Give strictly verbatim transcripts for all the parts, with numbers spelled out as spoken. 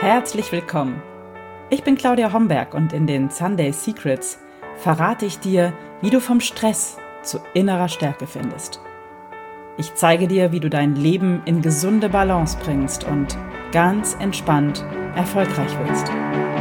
Herzlich willkommen. Ich bin Claudia Homberg und in den Sunday Secrets verrate ich dir, wie du vom Stress zu innerer Stärke findest. Ich zeige dir, wie du dein Leben in gesunde Balance bringst und ganz entspannt erfolgreich wirst.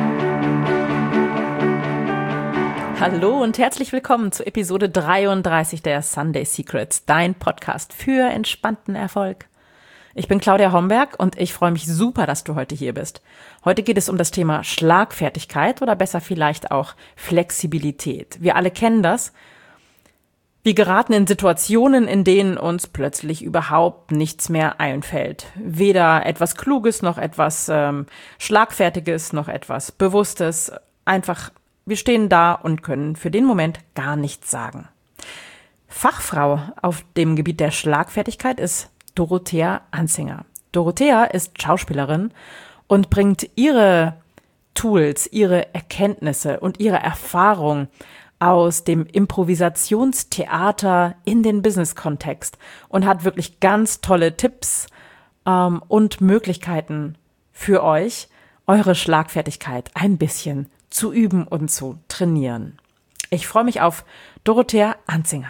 Hallo und herzlich willkommen zu Episode dreiunddreißig der Sunday Secrets, dein Podcast für entspannten Erfolg. Ich bin Claudia Homberg und ich freue mich super, dass du heute hier bist. Heute geht es um das Thema Schlagfertigkeit oder besser vielleicht auch Flexibilität. Wir alle kennen das. Wir geraten in Situationen, in denen uns plötzlich überhaupt nichts mehr einfällt. Weder etwas Kluges, noch etwas ähm, Schlagfertiges, noch etwas Bewusstes. Einfach, wir stehen da und können für den Moment gar nichts sagen. Fachfrau auf dem Gebiet der Schlagfertigkeit ist Dorothea Anzinger. Dorothea ist Schauspielerin und bringt ihre Tools, ihre Erkenntnisse und ihre Erfahrung aus dem Improvisationstheater in den Business-Kontext und hat wirklich ganz tolle Tipps ähm, und Möglichkeiten für euch, eure Schlagfertigkeit ein bisschen zu üben und zu trainieren. Ich freue mich auf Dorothea Anzinger.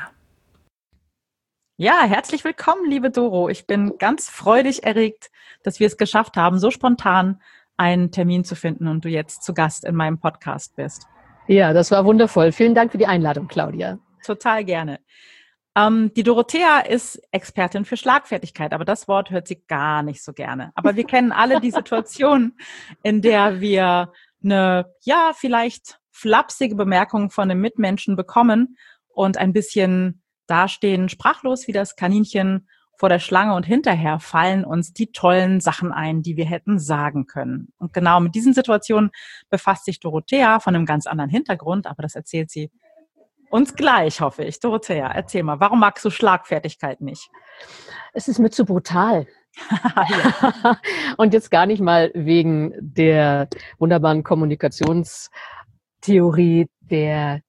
Ja, herzlich willkommen, liebe Doro. Ich bin ganz freudig erregt, dass wir es geschafft haben, so spontan einen Termin zu finden und du jetzt zu Gast in meinem Podcast bist. Ja, das war wundervoll. Vielen Dank für die Einladung, Claudia. Total gerne. Ähm, die Dorothea ist Expertin für Schlagfertigkeit, aber das Wort hört sie gar nicht so gerne. Aber wir kennen alle die Situation, in der wir eine, ja, vielleicht flapsige Bemerkung von einem Mitmenschen bekommen und ein bisschen dastehen, sprachlos wie das Kaninchen vor der Schlange, und hinterher fallen uns die tollen Sachen ein, die wir hätten sagen können. Und genau mit diesen Situationen befasst sich Dorothea von einem ganz anderen Hintergrund, aber das erzählt sie uns gleich, hoffe ich. Dorothea, erzähl mal, warum magst du Schlagfertigkeit nicht? Es ist mir zu brutal. Und jetzt gar nicht mal wegen der wunderbaren Kommunikationstheorie der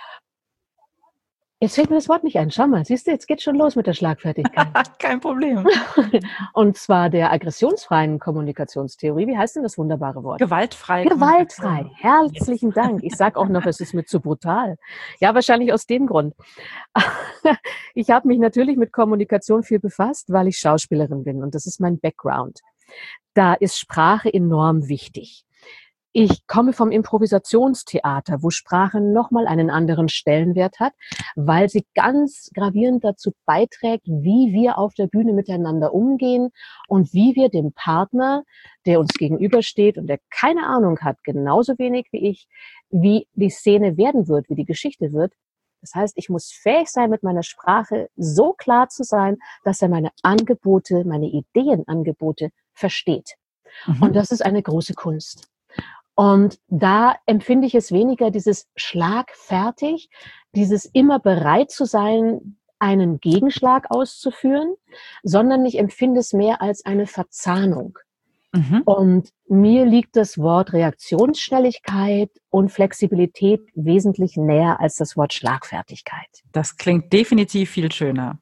Jetzt fällt mir das Wort nicht ein. Schau mal, siehst du, jetzt geht's schon los mit der Schlagfertigkeit. Kein Problem. Und zwar der aggressionsfreien Kommunikationstheorie. Wie heißt denn das wunderbare Wort? Gewaltfrei. Gewaltfrei. Herzlichen Dank. Ich sage auch noch, es ist mir zu brutal. Ja, wahrscheinlich aus dem Grund. Ich habe mich natürlich mit Kommunikation viel befasst, weil ich Schauspielerin bin und das ist mein Background. Da ist Sprache enorm wichtig. Ich komme vom Improvisationstheater, wo Sprache nochmal einen anderen Stellenwert hat, weil sie ganz gravierend dazu beiträgt, wie wir auf der Bühne miteinander umgehen und wie wir dem Partner, der uns gegenübersteht und der keine Ahnung hat, genauso wenig wie ich, wie die Szene werden wird, wie die Geschichte wird. Das heißt, ich muss fähig sein, mit meiner Sprache so klar zu sein, dass er meine Angebote, meine Ideenangebote versteht. Mhm. Und das ist eine große Kunst. Und da empfinde ich es weniger dieses schlagfertig, dieses immer bereit zu sein, einen Gegenschlag auszuführen, sondern ich empfinde es mehr als eine Verzahnung. Mhm. Und mir liegt das Wort Reaktionsschnelligkeit und Flexibilität wesentlich näher als das Wort Schlagfertigkeit. Das klingt definitiv viel schöner.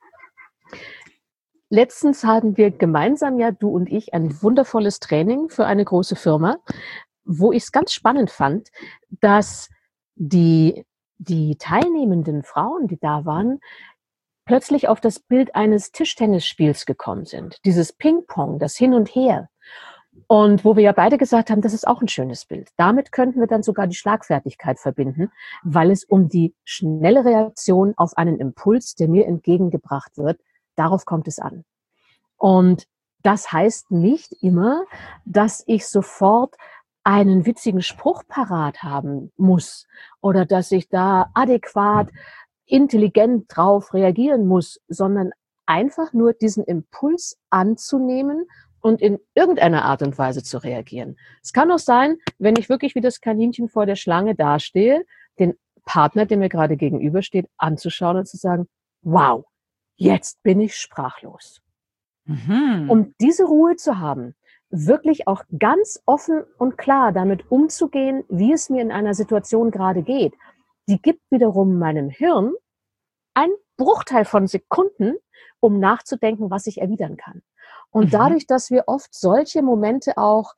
Letztens hatten wir gemeinsam, ja, du und ich, ein wundervolles Training für eine große Firma, wo ich es ganz spannend fand, dass die, die teilnehmenden Frauen, die da waren, plötzlich auf das Bild eines Tischtennisspiels gekommen sind. Dieses Ping-Pong, das Hin und Her. Und wo wir ja beide gesagt haben, das ist auch ein schönes Bild. Damit könnten wir dann sogar die Schlagfertigkeit verbinden, weil es um die schnelle Reaktion auf einen Impuls, der mir entgegengebracht wird, darauf kommt es an. Und das heißt nicht immer, dass ich sofort einen witzigen Spruch parat haben muss oder dass ich da adäquat, intelligent drauf reagieren muss, sondern einfach nur diesen Impuls anzunehmen und in irgendeiner Art und Weise zu reagieren. Es kann auch sein, wenn ich wirklich wie das Kaninchen vor der Schlange dastehe, den Partner, der mir gerade gegenübersteht, anzuschauen und zu sagen, wow, jetzt bin ich sprachlos. Mhm. Um diese Ruhe zu haben, wirklich auch ganz offen und klar damit umzugehen, wie es mir in einer Situation gerade geht, die gibt wiederum meinem Hirn einen Bruchteil von Sekunden, um nachzudenken, was ich erwidern kann. Und mhm. dadurch, dass wir oft solche Momente auch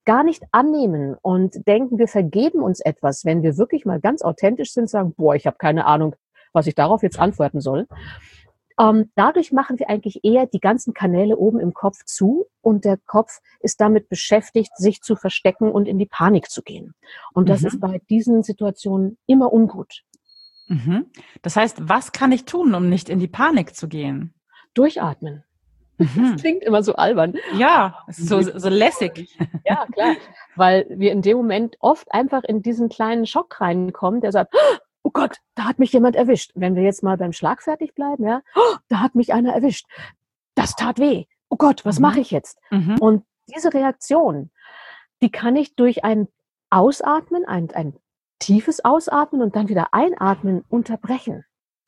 gar nicht annehmen und denken, wir vergeben uns etwas, wenn wir wirklich mal ganz authentisch sind, sagen, boah, ich habe keine Ahnung, was ich darauf jetzt antworten soll. Ähm, dadurch machen wir eigentlich eher die ganzen Kanäle oben im Kopf zu und der Kopf ist damit beschäftigt, sich zu verstecken und in die Panik zu gehen. Und das Mhm. ist bei diesen Situationen immer ungut. Mhm. Das heißt, was kann ich tun, um nicht in die Panik zu gehen? Durchatmen. Mhm. Das klingt immer so albern. Ja, es ist so, so lässig. Ja, klar, weil wir in dem Moment oft einfach in diesen kleinen Schock reinkommen, der sagt, oh Gott, da hat mich jemand erwischt. Wenn wir jetzt mal beim Schlagfertig bleiben, ja, oh, da hat mich einer erwischt. Das tat weh. Oh Gott, was Mhm. mache ich jetzt? Mhm. Und diese Reaktion, die kann ich durch ein Ausatmen, ein, ein tiefes Ausatmen und dann wieder Einatmen unterbrechen.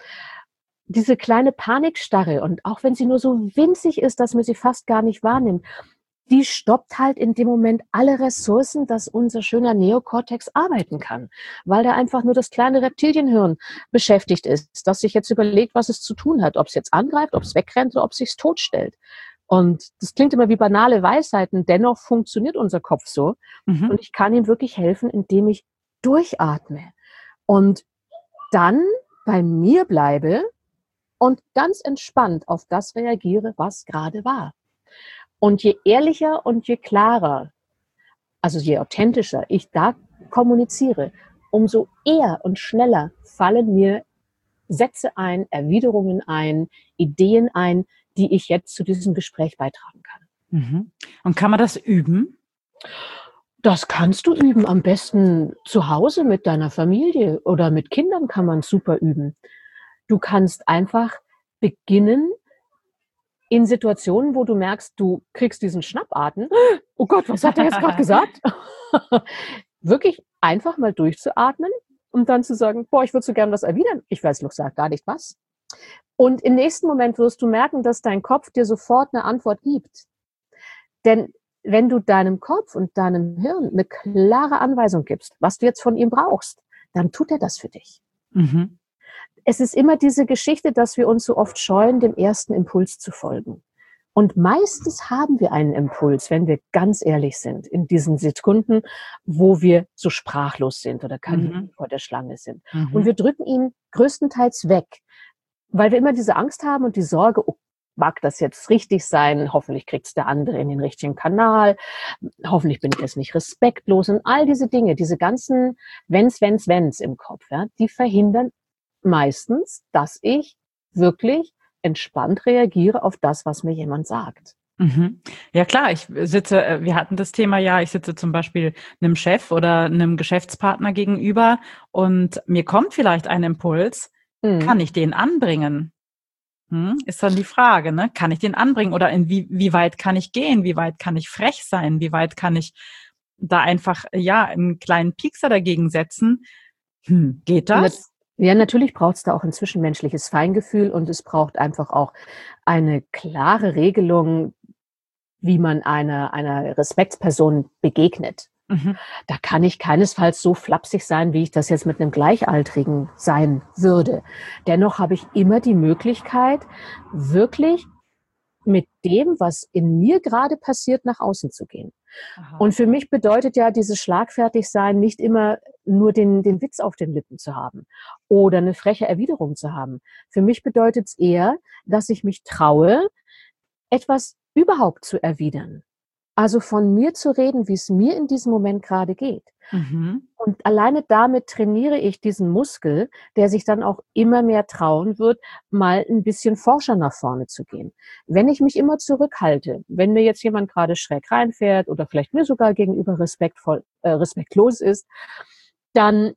Diese kleine Panikstarre, und auch wenn sie nur so winzig ist, dass man sie fast gar nicht wahrnimmt, die stoppt halt in dem Moment alle Ressourcen, dass unser schöner Neokortex arbeiten kann, weil da einfach nur das kleine Reptilienhirn beschäftigt ist, das sich jetzt überlegt, was es zu tun hat, ob es jetzt angreift, ob es wegrennt oder ob es sich totstellt. Und das klingt immer wie banale Weisheiten, dennoch funktioniert unser Kopf so. Mhm. Und ich kann ihm wirklich helfen, indem ich durchatme und dann bei mir bleibe und ganz entspannt auf das reagiere, was gerade war. Und je ehrlicher und je klarer, also je authentischer ich da kommuniziere, umso eher und schneller fallen mir Sätze ein, Erwiderungen ein, Ideen ein, die ich jetzt zu diesem Gespräch beitragen kann. Mhm. Und kann man das üben? Das kannst du üben, am besten zu Hause mit deiner Familie oder mit Kindern kann man super üben. Du kannst einfach beginnen, in Situationen, wo du merkst, du kriegst diesen Schnappatmen. Oh Gott, was hat er jetzt gerade gesagt? Wirklich einfach mal durchzuatmen und dann zu sagen, boah, ich würde so gern was erwidern. Ich weiß noch gar nicht was. Und im nächsten Moment wirst du merken, dass dein Kopf dir sofort eine Antwort gibt. Denn wenn du deinem Kopf und deinem Hirn eine klare Anweisung gibst, was du jetzt von ihm brauchst, dann tut er das für dich. Mhm. Es ist immer diese Geschichte, dass wir uns so oft scheuen, dem ersten Impuls zu folgen. Und meistens haben wir einen Impuls, wenn wir ganz ehrlich sind, in diesen Sekunden, wo wir so sprachlos sind oder Kaninchen Mhm. vor der Schlange sind. Mhm. Und wir drücken ihn größtenteils weg, weil wir immer diese Angst haben und die Sorge, oh, mag das jetzt richtig sein? Hoffentlich kriegt es der andere in den richtigen Kanal. Hoffentlich bin ich jetzt nicht respektlos. Und all diese Dinge, diese ganzen Wenns, Wenns, Wenns im Kopf, ja, die verhindern meistens, dass ich wirklich entspannt reagiere auf das, was mir jemand sagt. Mhm. Ja klar, ich sitze, äh, wir hatten das Thema ja, ich sitze zum Beispiel einem Chef oder einem Geschäftspartner gegenüber und mir kommt vielleicht ein Impuls, Mhm. kann ich den anbringen? Hm? Ist dann die Frage, ne? Kann ich den anbringen oder in wie, wie weit kann ich gehen? Wie weit kann ich frech sein? Wie weit kann ich da einfach, ja, einen kleinen Piekser dagegen setzen? Hm, geht das? Ja, natürlich braucht es da auch ein zwischenmenschliches Feingefühl und es braucht einfach auch eine klare Regelung, wie man einer, einer Respektsperson begegnet. Mhm. Da kann ich keinesfalls so flapsig sein, wie ich das jetzt mit einem Gleichaltrigen sein würde. Dennoch habe ich immer die Möglichkeit, wirklich mit dem, was in mir gerade passiert, nach außen zu gehen. Aha. Und für mich bedeutet ja dieses Schlagfertigsein nicht immer nur den, den Witz auf den Lippen zu haben oder eine freche Erwiderung zu haben. Für mich bedeutet es eher, dass ich mich traue, etwas überhaupt zu erwidern. Also von mir zu reden, wie es mir in diesem Moment gerade geht. Mhm. Und alleine damit trainiere ich diesen Muskel, der sich dann auch immer mehr trauen wird, mal ein bisschen forscher nach vorne zu gehen. Wenn ich mich immer zurückhalte, wenn mir jetzt jemand gerade schräg reinfährt oder vielleicht mir sogar gegenüber respektvoll, äh, respektlos ist, dann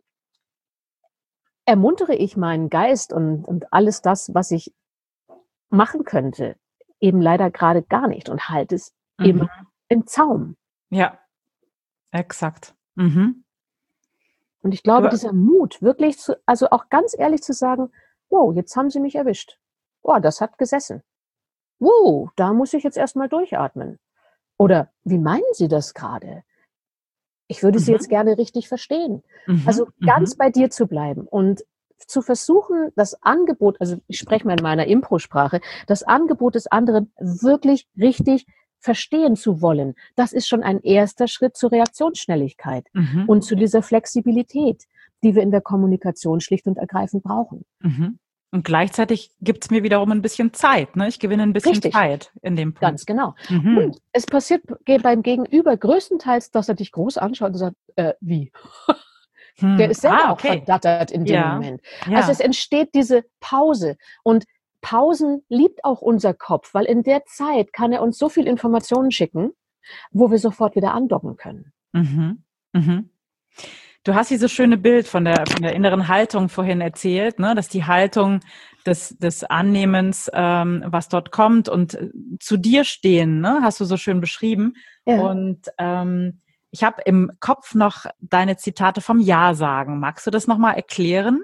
ermuntere ich meinen Geist und, und alles das, was ich machen könnte, eben leider gerade gar nicht und halte es Mhm. immer im Zaum. Ja, exakt. Mhm. Und ich glaube, Aber, dieser Mut, wirklich zu, also auch ganz ehrlich zu sagen, wow, jetzt haben sie mich erwischt. Wow, das hat gesessen. Wow, da muss ich jetzt erstmal durchatmen. Oder wie meinen Sie das gerade? Ich würde Sie mhm. jetzt gerne richtig verstehen. Mhm. Also ganz Mhm. bei dir zu bleiben und zu versuchen, das Angebot, also ich spreche mal in meiner Impro-Sprache, das Angebot des anderen wirklich richtig verstehen zu wollen, das ist schon ein erster Schritt zur Reaktionsschnelligkeit Mhm. und zu dieser Flexibilität, die wir in der Kommunikation schlicht und ergreifend brauchen. Mhm. Und gleichzeitig gibt es mir wiederum ein bisschen Zeit, ne? Ich gewinne ein bisschen Richtig. Zeit in dem Punkt. Ganz genau. Mhm. Und es passiert beim Gegenüber größtenteils, dass er dich groß anschaut und sagt, äh, wie? Hm. Der ist selber Ah, auch okay. verdattert in dem Ja. Moment. Ja. Also es entsteht diese Pause. Und Pausen liebt auch unser Kopf, weil in der Zeit kann er uns so viel Informationen schicken, wo wir sofort wieder andocken können. Mhm. Mhm. Du hast dieses schöne Bild von der, von der inneren Haltung vorhin erzählt, ne? Dass die Haltung des, des Annehmens, ähm, was dort kommt und äh, zu dir stehen, ne? Hast du so schön beschrieben. Ja. Und ähm, ich habe im Kopf noch deine Zitate vom Ja-Sagen. Magst du das nochmal erklären?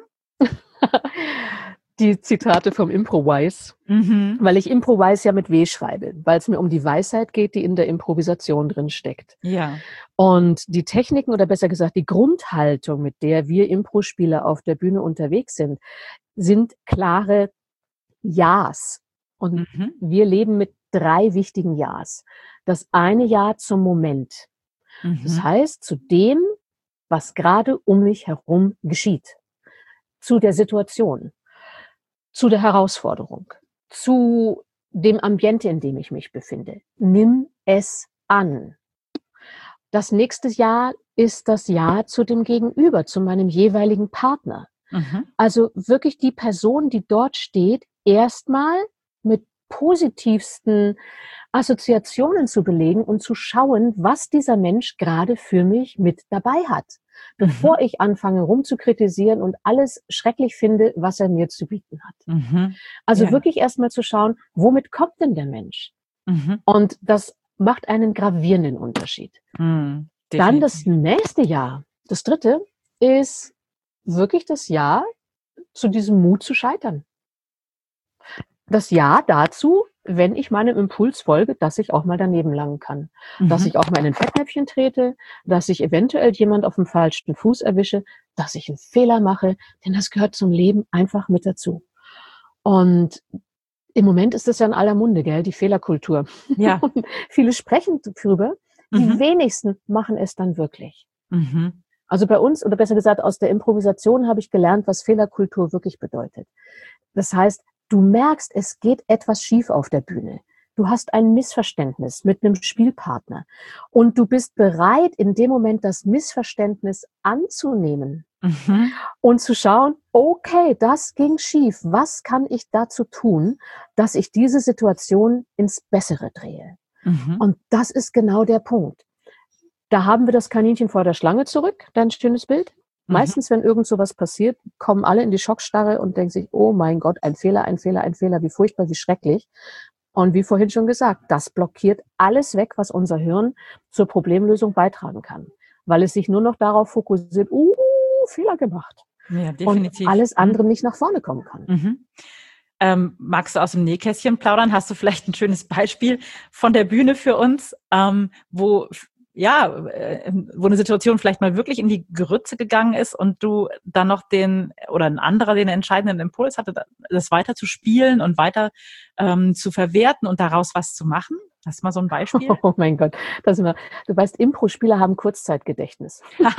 Die Zitate vom Improvise, Mhm. weil ich Improvise ja mit W schreibe, weil es mir um die Weisheit geht, die in der Improvisation drin steckt. Ja. Und die Techniken oder besser gesagt die Grundhaltung, mit der wir Impro-Spieler auf der Bühne unterwegs sind, sind klare Ja's. Und Mhm. wir leben mit drei wichtigen Ja's. Das eine Ja zum Moment. Mhm. Das heißt, zu dem, was gerade um mich herum geschieht. Zu der Situation. Zu der Herausforderung. Zu dem Ambiente, in dem ich mich befinde. Nimm es an. Das nächste Ja ist das Ja zu dem Gegenüber, zu meinem jeweiligen Partner. Mhm. Also wirklich die Person, die dort steht, erstmal mit positivsten Assoziationen zu belegen und zu schauen, was dieser Mensch gerade für mich mit dabei hat, bevor Mhm. ich anfange rumzukritisieren und alles schrecklich finde, was er mir zu bieten hat. Mhm. Also Ja. wirklich erstmal zu schauen, womit kommt denn der Mensch? Mhm. Und das macht einen gravierenden Unterschied. Mhm. Dann das Definitiv. nächste Jahr, das dritte, ist wirklich das Ja zu diesem Mut zu scheitern. Das Ja dazu, wenn ich meinem Impuls folge, dass ich auch mal daneben langen kann. Dass Mhm. ich auch mal in ein Fettnäpfchen trete, dass ich eventuell jemand auf dem falschen Fuß erwische, dass ich einen Fehler mache, denn das gehört zum Leben einfach mit dazu. Und im Moment ist das ja in aller Munde, gell, die Fehlerkultur. Ja. Und viele sprechen darüber, die Mhm. wenigsten machen es dann wirklich. Mhm. Also bei uns, oder besser gesagt aus der Improvisation, habe ich gelernt, was Fehlerkultur wirklich bedeutet. Das heißt, du merkst, es geht etwas schief auf der Bühne. Du hast ein Missverständnis mit einem Spielpartner und du bist bereit, in dem Moment das Missverständnis anzunehmen Mhm. und zu schauen, okay, das ging schief. Was kann ich dazu tun, dass ich diese Situation ins Bessere drehe? Mhm. Und das ist genau der Punkt. Da haben wir das Kaninchen vor der Schlange zurück, dein schönes Bild. Mhm. Meistens, wenn irgend sowas passiert, kommen alle in die Schockstarre und denken sich, oh mein Gott, ein Fehler, ein Fehler, ein Fehler, wie furchtbar, wie schrecklich. Und wie vorhin schon gesagt, das blockiert alles weg, was unser Hirn zur Problemlösung beitragen kann. Weil es sich nur noch darauf fokussiert, uh, Fehler gemacht. Ja, Und definitiv. alles Mhm. andere nicht nach vorne kommen kann. Mhm. Ähm, magst du aus dem Nähkästchen plaudern? Hast du vielleicht ein schönes Beispiel von der Bühne für uns, ähm, wo ja, äh, wo eine Situation vielleicht mal wirklich in die Grütze gegangen ist und du dann noch den oder ein anderer den entscheidenden Impuls hatte, das weiter zu spielen und weiter ähm, zu verwerten und daraus was zu machen? Hast du mal so ein Beispiel? Oh mein Gott, das ist immer, du weißt, Impro-Spieler haben Kurzzeitgedächtnis.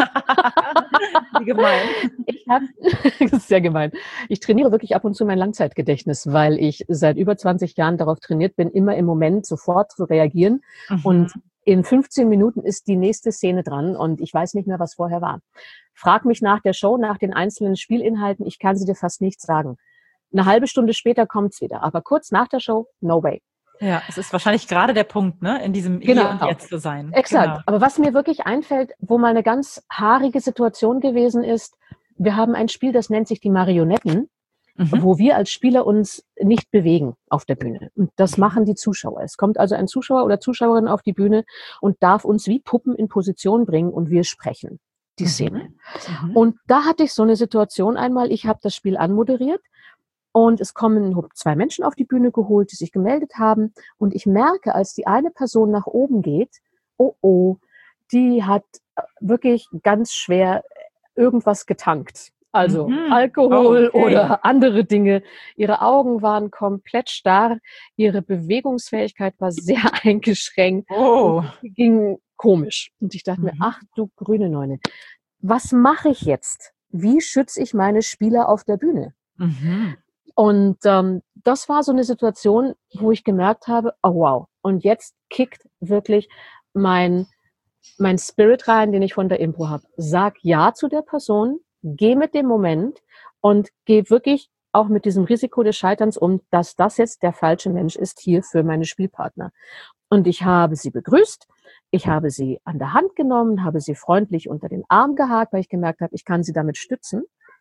Wie gemein. Ich habe, das ist sehr gemein. Ich trainiere wirklich ab und zu mein Langzeitgedächtnis, weil ich seit über zwanzig Jahren darauf trainiert bin, immer im Moment sofort zu reagieren. Mhm. Und in fünfzehn Minuten ist die nächste Szene dran und ich weiß nicht mehr, was vorher war. Frag mich nach der Show, nach den einzelnen Spielinhalten, ich kann sie dir fast nicht sagen. Eine halbe Stunde später kommt's wieder, aber kurz nach der Show, no way. Ja, es ist wahrscheinlich gerade der Punkt, ne, in diesem Genau. Hier und Jetzt zu sein. Exakt. Genau. Aber was mir wirklich einfällt, wo mal eine ganz haarige Situation gewesen ist, wir haben ein Spiel, das nennt sich die Marionetten, Mhm. wo wir als Spieler uns nicht bewegen auf der Bühne. Und das Mhm. machen die Zuschauer. Es kommt also ein Zuschauer oder Zuschauerin auf die Bühne und darf uns wie Puppen in Position bringen und wir sprechen die Mhm. Szene. Mhm. Und da hatte ich so eine Situation einmal, ich habe das Spiel anmoderiert und es kommen zwei Menschen auf die Bühne geholt, die sich gemeldet haben und ich merke, als die eine Person nach oben geht, oh oh, die hat wirklich ganz schwer irgendwas getankt. also Mhm. Alkohol Oh, okay. oder andere Dinge. Ihre Augen waren komplett starr, ihre Bewegungsfähigkeit war sehr eingeschränkt und Oh. sie ging komisch. Und ich dachte mir, Mhm. ach du grüne Neune, was mache ich jetzt? Wie schütze ich meine Spieler auf der Bühne? Mhm. Und ähm, das war so eine Situation, wo ich gemerkt habe, oh wow, und jetzt kickt wirklich mein, mein Spirit rein, den ich von der Impro habe. Sag ja zu der Person, geh mit dem Moment und geh wirklich auch mit diesem Risiko des Scheiterns um, dass das jetzt der falsche Mensch ist hier für meine Spielpartner. Und ich habe sie begrüßt, ich habe sie an der Hand genommen, habe sie freundlich unter den Arm gehakt, weil ich gemerkt habe, ich kann sie damit stützen.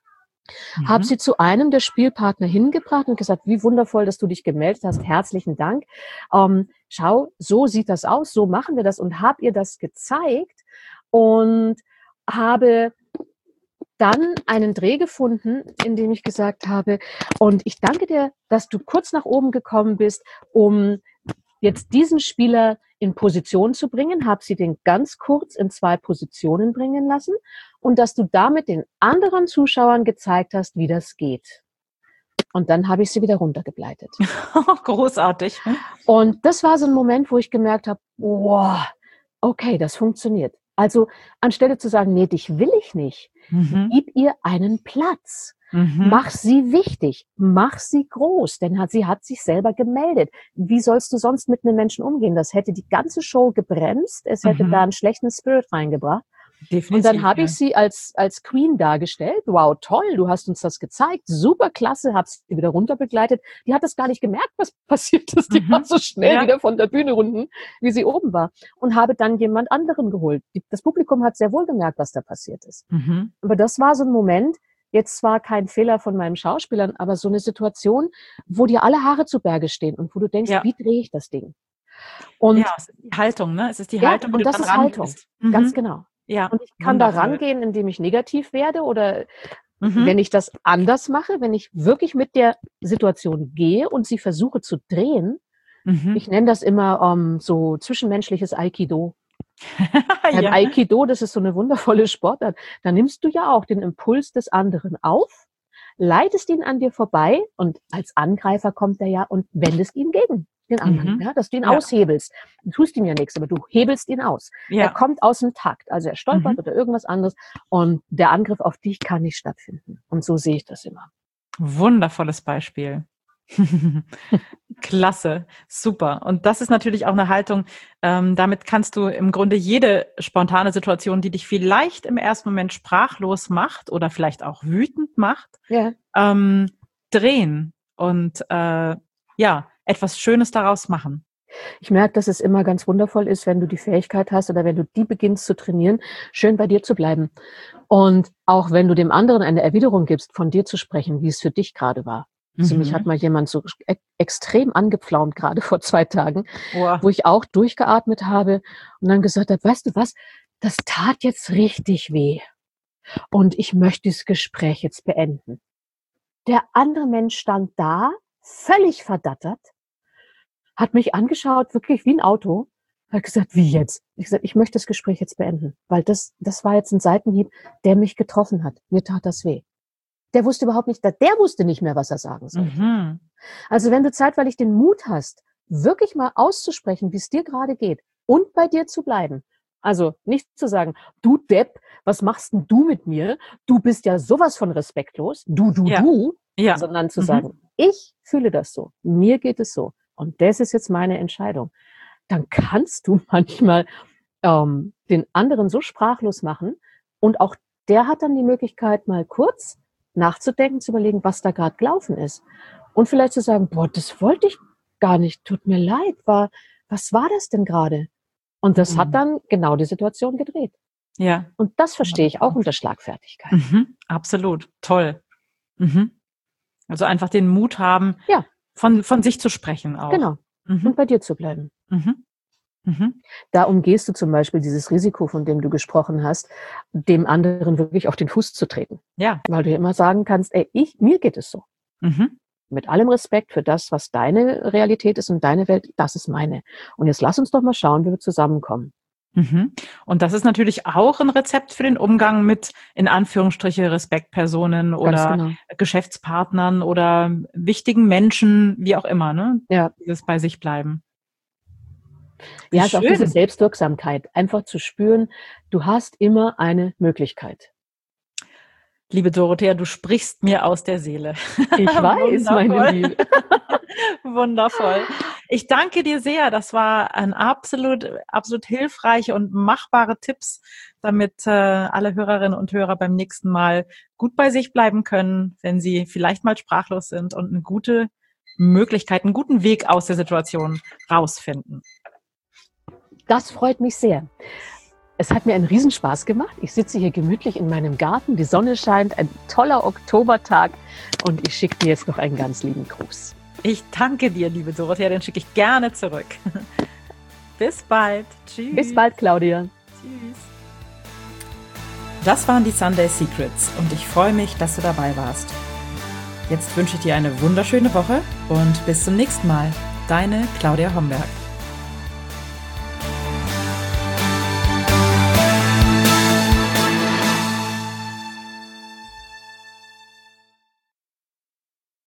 Habe Mhm. sie zu einem der Spielpartner hingebracht und gesagt, wie wundervoll, dass du dich gemeldet hast. Herzlichen Dank. Ähm, schau, so sieht das aus, so machen wir das und habe ihr das gezeigt und habe dann einen Dreh gefunden, in dem ich gesagt habe, und ich danke dir, dass du kurz nach oben gekommen bist, um jetzt diesen Spieler in Position zu bringen, habe sie den ganz kurz in zwei Positionen bringen lassen und dass du damit den anderen Zuschauern gezeigt hast, wie das geht. Und dann habe ich sie wieder runtergebleitet. Großartig. Und das war so ein Moment, wo ich gemerkt habe, wow, okay, das funktioniert. Also anstelle zu sagen, nee, dich will ich nicht, Mhm. gib ihr einen Platz. Mhm. Mach sie wichtig, mach sie groß, denn hat, sie hat sich selber gemeldet. Wie sollst du sonst mit einem Menschen umgehen? Das hätte die ganze Show gebremst, es hätte Mhm. da einen schlechten Spirit reingebracht. Definitiv. Und dann habe ja. ich sie als, als Queen dargestellt. Wow, toll, du hast uns das gezeigt. Super klasse, habe sie wieder runter begleitet. Die hat das gar nicht gemerkt, was passiert ist. Die Mhm. war so schnell Ja. wieder von der Bühne unten, wie sie oben war. Und habe dann jemand anderen geholt. Die, das Publikum hat sehr wohl gemerkt, was da passiert ist. Mhm. Aber das war so ein Moment, jetzt zwar kein Fehler von meinen Schauspielern, aber so eine Situation, wo dir alle Haare zu Berge stehen und wo du denkst, Ja. wie drehe ich das Ding? Und Ja, es ist die Haltung, ne? Es ist die ja, Haltung, wie und du das dann ist Haltung. rangehst. Mhm. Ganz genau. Ja, Und ich kann da wundervoll. rangehen, indem ich negativ werde oder Mhm. wenn ich das anders mache, wenn ich wirklich mit der Situation gehe und sie versuche zu drehen. Mhm. Ich nenne das immer ähm, so zwischenmenschliches Aikido. Beim Ja. Aikido, das ist so eine wundervolle Sportart, da nimmst du ja auch den Impuls des anderen auf, leitest ihn an dir vorbei und als Angreifer kommt er ja und wendest ihn gegen den anderen, Mhm. ja, dass du ihn Ja. aushebelst. Du tust ihm ja nichts, aber du hebelst ihn aus. Er Ja. kommt aus dem Takt, also er stolpert Mhm. oder irgendwas anderes und der Angriff auf dich kann nicht stattfinden. Und so sehe ich das immer. Wundervolles Beispiel. Klasse, super. Und das ist natürlich auch eine Haltung, ähm, damit kannst du im Grunde jede spontane Situation, die dich vielleicht im ersten Moment sprachlos macht oder vielleicht auch wütend macht, Ja. ähm, drehen und äh, ja, etwas Schönes daraus machen. Ich merke, dass es immer ganz wundervoll ist, wenn du die Fähigkeit hast oder wenn du die beginnst zu trainieren, schön bei dir zu bleiben. Und auch wenn du dem anderen eine Erwiderung gibst, von dir zu sprechen, wie es für dich gerade war. Also mich hat Mhm. mal jemand so e- extrem angepflaumt, gerade vor zwei Tagen, Oh. wo ich auch durchgeatmet habe und dann gesagt habe, weißt du was, das tat jetzt richtig weh. Und ich möchte das Gespräch jetzt beenden. Der andere Mensch stand da, völlig verdattert, hat mich angeschaut, wirklich wie ein Auto, hat gesagt, wie jetzt? Ich gesagt, ich möchte das Gespräch jetzt beenden, weil das, das war jetzt ein Seitenhieb, der mich getroffen hat. Mir tat das weh. Der wusste überhaupt nicht, der wusste nicht mehr, was er sagen sollte. Mhm. Also wenn du zeitweilig den Mut hast, wirklich mal auszusprechen, wie es dir gerade geht und bei dir zu bleiben. Also nicht zu sagen, du Depp, was machst denn du mit mir? Du bist ja sowas von respektlos, du, du, Ja. du, Ja. sondern zu Mhm. sagen, ich fühle das so, mir geht es so und das ist jetzt meine Entscheidung. Dann kannst du manchmal ähm, den anderen so sprachlos machen und auch der hat dann die Möglichkeit, mal kurz nachzudenken, zu überlegen, was da gerade gelaufen ist. Und vielleicht zu sagen, boah, das wollte ich gar nicht, tut mir leid, war, was war das denn gerade? Und das Mhm. hat dann genau die Situation gedreht. Ja. Und das verstehe ich auch unter Schlagfertigkeit. Mhm. Absolut. Toll. Mhm. Also einfach den Mut haben, Ja. von, von sich zu sprechen auch. Genau. Mhm. Und bei dir zu bleiben. Mhm. Mhm. Da umgehst du zum Beispiel dieses Risiko, von dem du gesprochen hast, dem anderen wirklich auf den Fuß zu treten. Ja. Weil du ja immer sagen kannst, ey, ich, mir geht es so. Mhm. Mit allem Respekt für das, was deine Realität ist und deine Welt, das ist meine. Und jetzt lass uns doch mal schauen, wie wir zusammenkommen. Mhm. Und das ist natürlich auch ein Rezept für den Umgang mit, in Anführungsstriche, Respektpersonen Ganz oder genau. Geschäftspartnern oder wichtigen Menschen, wie auch immer, ne? Ja. Dieses bei sich bleiben. Wie Ja, ist auch diese schön. Selbstwirksamkeit, einfach zu spüren, du hast immer eine Möglichkeit. Liebe Dorothea, du sprichst mir aus der Seele. Ich weiß, meine Wundervoll. Liebe. Wundervoll. Ich danke dir sehr. Das war ein absolut, absolut hilfreiche und machbare Tipps, damit äh, alle Hörerinnen und Hörer beim nächsten Mal gut bei sich bleiben können, wenn sie vielleicht mal sprachlos sind und eine gute Möglichkeit, einen guten Weg aus der Situation rausfinden. Das freut mich sehr. Es hat mir einen Riesenspaß gemacht. Ich sitze hier gemütlich in meinem Garten, die Sonne scheint, ein toller Oktobertag und ich schicke dir jetzt noch einen ganz lieben Gruß. Ich danke dir, liebe Dorothea, den schicke ich gerne zurück. Bis bald. Tschüss. Bis bald, Claudia. Tschüss. Das waren die Sunday Secrets und ich freue mich, dass du dabei warst. Jetzt wünsche ich dir eine wunderschöne Woche und bis zum nächsten Mal. Deine Claudia Homberg.